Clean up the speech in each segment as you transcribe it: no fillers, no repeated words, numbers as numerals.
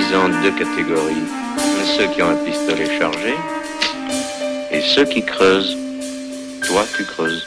divise en deux catégories. Ceux qui ont un pistolet chargé et ceux qui creusent. Toi, tu creuses.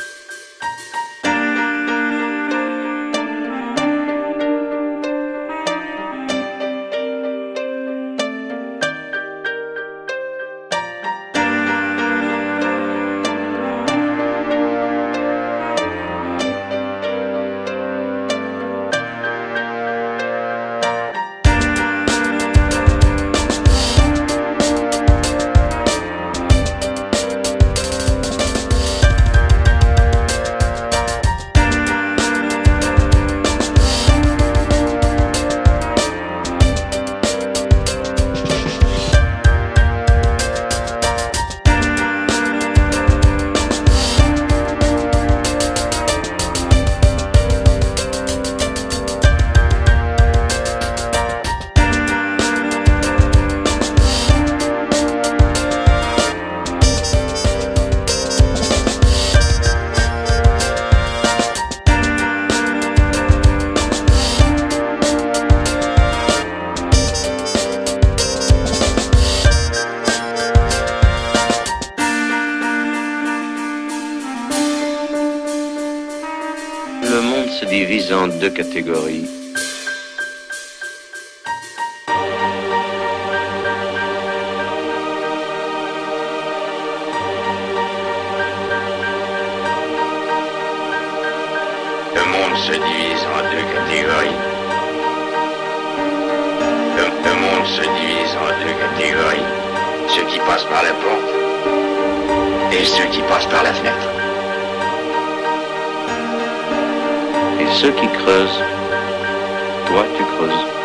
Le monde se divise en deux catégories. Le monde se divise en deux catégories. Le monde se divise en deux catégories. Ceux qui passent par la porte et ceux qui passent par la fenêtre. Et ceux qui creusent, toi tu creuses.